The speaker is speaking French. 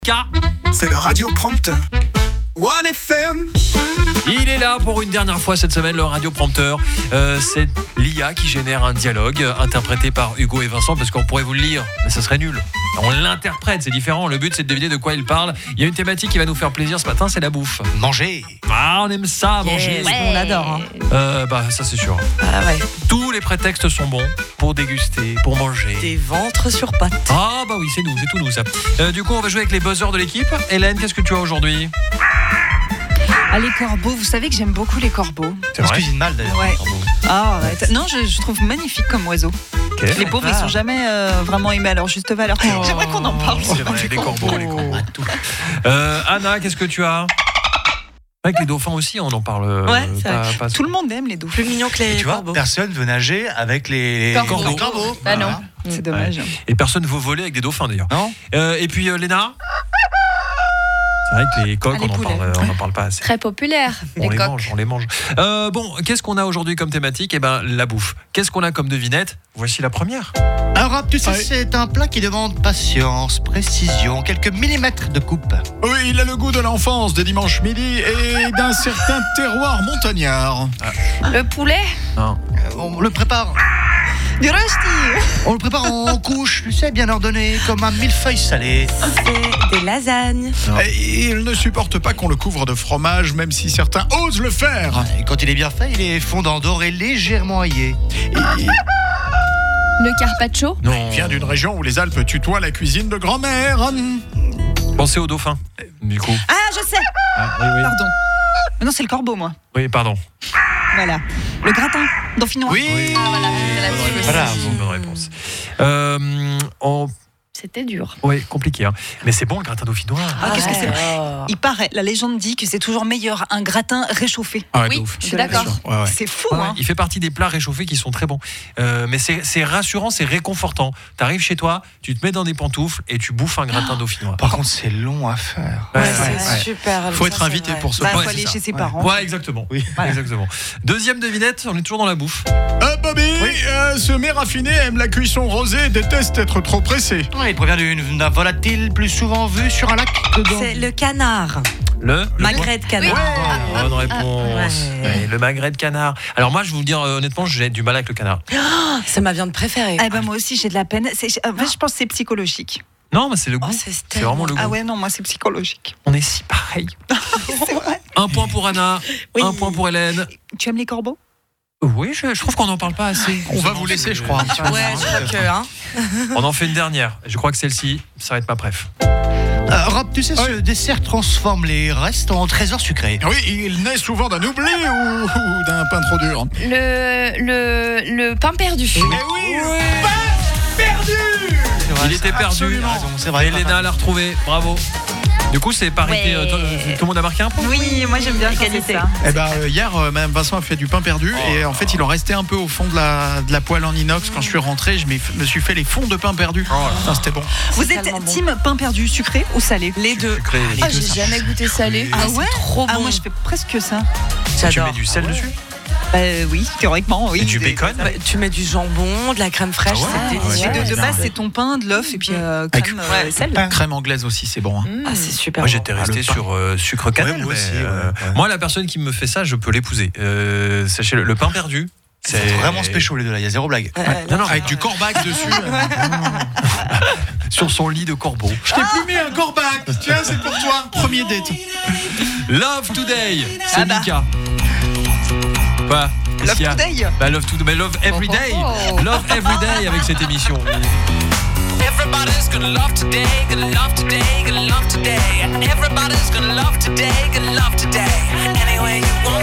C'est le radioprompteur. 1FM. Il est là pour une dernière fois cette semaine, le radioprompteur. C'est l'IA qui génère un dialogue interprété par Hugo et Vincent, parce qu'on pourrait vous le lire, mais ce serait nul. On l'interprète, c'est différent. Le but, c'est de deviner de quoi il parle. Il y a une thématique qui va nous faire plaisir ce matin, c'est la bouffe. Manger. Ah, on aime ça, manger. Ouais. On adore. Ça c'est sûr. Ah ouais. Tous les prétextes sont bons pour déguster, pour manger. Des ventres sur pattes. Ah bah oui, c'est nous, c'est tout nous ça. Du coup, on va jouer avec les buzzers de l'équipe. Hélène, qu'est-ce que tu as aujourd'hui ? Ah, les corbeaux, vous savez que j'aime beaucoup les corbeaux. C'est On se vrai ? cuisine mal d'ailleurs. Ouais. Ah, arrête. Non, je trouve magnifique comme oiseau. Okay. Les pauvres, ils sont jamais vraiment aimés à leur juste valeur. J'aimerais qu'on en parle. C'est vrai, les corbeaux, les corbeaux. Anna, qu'est-ce que tu as ? Avec les dauphins aussi, on en parle. Ouais, c'est vrai. pas Tout le monde aime les dauphins. Plus mignon que les Tu vois, corbeaux. personne veut nager avec les Corbeaux. corbeaux. Bah non, Voilà. c'est dommage. Et personne ne veut voler avec des dauphins d'ailleurs. Non. Et puis Léna ? C'est vrai que les coqs, Ah, les on n'en parle pas assez. Très populaire, On les les coqs. mange, on les mange. Bon, qu'est-ce qu'on a aujourd'hui comme thématique ? Eh ben, la bouffe. Qu'est-ce qu'on a comme devinette ? Voici la première. Un rap, tu sais, c'est un plat qui demande patience, précision, quelques millimètres de coupe. Oui, il a le goût de l'enfance des dimanches midi et d'un certain terroir montagnard. Le poulet, On le prépare. Du rösti. On le prépare en couches, tu sais, bien ordonné, comme un millefeuille salé. C'est des lasagnes. Et il ne supporte pas qu'on le couvre de fromage, même si certains osent le faire. Et quand il est bien fait, il est fondant, doré, légèrement aillé. le carpaccio, Non. Il vient d'une région où les Alpes tutoient la cuisine de grand-mère. Pensez aux dauphins, du coup. Ah, je sais. Ah, oui. Pardon. Mais non, c'est le corbeau, moi. Oui, pardon. Voilà. Le gratin dauphinois. Oui. Voilà, bonne réponse. c'était dur. Oui, compliqué. Hein. Mais c'est bon le gratin dauphinois. Ah, qu'est-ce que c'est ? Il paraît, la légende dit que c'est toujours meilleur un gratin réchauffé. Ah, Oui, de ouf. je suis d'accord. Ouais, ouais. C'est fou, Ouais, hein. il fait partie des plats réchauffés qui sont très bons. Mais c'est rassurant, c'est réconfortant. T'arrives chez toi, tu te mets dans des pantoufles et tu bouffes un gratin dauphinois. Par contre, c'est long à faire. Ouais, C'est super. Faut Ça, être c'est invité vrai. pour ce Bah, point. faut c'est aller ça. chez ses parents. Ouais, exactement. Oui. Exactement. Deuxième devinette, on est toujours dans la bouffe. Bobby, ce mets raffiné aime la cuisson rosée et déteste être trop pressé. Ouais, il provient d'un volatile plus souvent vu sur un lac que dans... C'est le canard. Le Magret de canard. Bonne réponse. ouais. Ouais, le magret de canard. Alors moi, je vais vous dire honnêtement, j'ai du mal avec le canard. C'est ma viande préférée. Eh ben, moi aussi, j'ai de la peine. En fait, je pense que c'est psychologique. Non, mais c'est le goût. Oh, c'est c'est vraiment le goût. Ah ouais, non, moi, c'est psychologique. On est si pareil. C'est vrai. Un point pour Anna, Oui. un point pour Hélène. Tu aimes les corbeaux ? Oui, je trouve qu'on n'en parle pas assez. On va vous laisser, je crois. Ouais, je crois que. Hein. On en fait une dernière. Je crois que celle-ci, ça va être ma préf. Rob, tu sais, ce dessert transforme les restes en trésors sucrés. Oui, il naît souvent d'un oubli ou d'un pain trop dur. Le pain perdu. Eh oui, pain perdu. Il était perdu. Absolument. C'est vrai. Elena l'a retrouvé. Bravo. Du coup, c'est parité. Ouais. Tout le monde a marqué un point. Oui, moi, j'aime bien Égalité. ça. Eh ben, hier, Madame Vincent a fait du pain perdu et en fait, il en restait un peu au fond de la poêle en inox. Quand je suis rentré, je me suis fait les fonds de pain perdu. Putain, c'était bon. Vous C'est êtes tellement bon. team pain perdu sucré ou salé ? Les deux. Sucré, les Ah, deux, j'ai ça. jamais goûté salé. Ah ouais ? trop Ah, bon. moi, je fais presque ça. Tu J'adore. mets du sel dessus Oui, théoriquement, oui. et du bacon. Ouais, tu mets du jambon, de la crème fraîche, Ah ouais. c'est délicieux. De Ouais. base, c'est ton pain, de l'œuf et puis Avec crème, ouais, sel. Crème anglaise aussi, c'est bon. Hein. Ah, c'est super. Moi, bon. j'étais resté le pain. sur sucre cannelle. Ouais, moi aussi, mais, ouais. Moi, la personne qui me fait ça, je peux l'épouser. Sachez le pain perdu. C'est vraiment spécial les deux là, il y a zéro blague. Non, non, Avec du corbac dessus. sur son lit de corbeau. Je t'ai plus mis un corbac. Tiens, c'est pour toi. Premier date. Love Today, c'est Mika. Quoi Love Today. Bah, Love Today, mais Love Everyday. Love Everyday avec cette émission. Everybody's gonna love today, gonna love today, gonna love today. Everybody's gonna love today, gonna love today. Any way you want